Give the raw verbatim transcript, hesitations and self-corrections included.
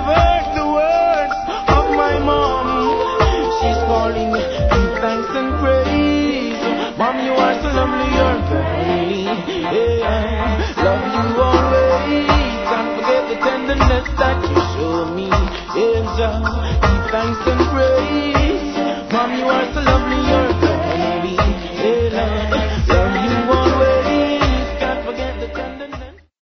I've heard the words of my mom. She's calling me in thanks and praise. Mom, you are so lovely.